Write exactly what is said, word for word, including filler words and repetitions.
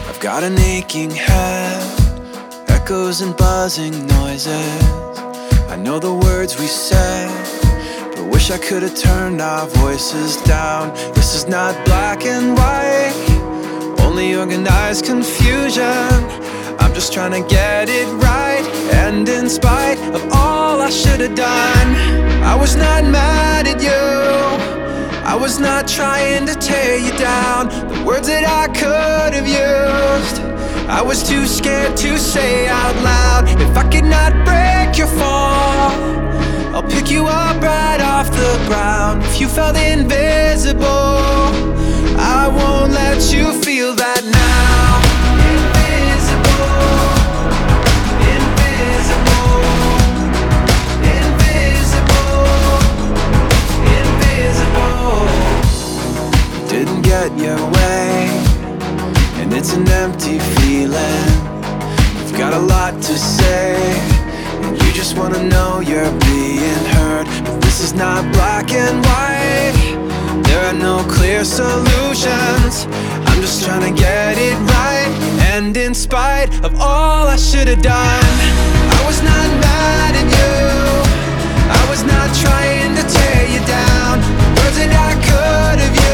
I've got an aching head, echoes and buzzing noises. I know the words we said, but wish I could have turned our voices down. This is not black and white, only organized confusion. I'm just trying to get it right, and in spite of all I should have done, I was not mad at you, I was not trying to tear you down. The words that I could have used, I was too scared to say out loud. If I could not break your fall, I'll pick you up right off the ground. If you felt invisible, I won't let you feel that now. Invisible, invisible, invisible, invisible. Didn't get your way, and it's an empty feeling. You've got a lot to say, and you just wanna know you're being heard. But this is not black and white, there are no clear solutions. I'm just trying to get it right, and in spite of all I should have done, I was not mad at you, I was not trying to tear you down. The words that I could have used,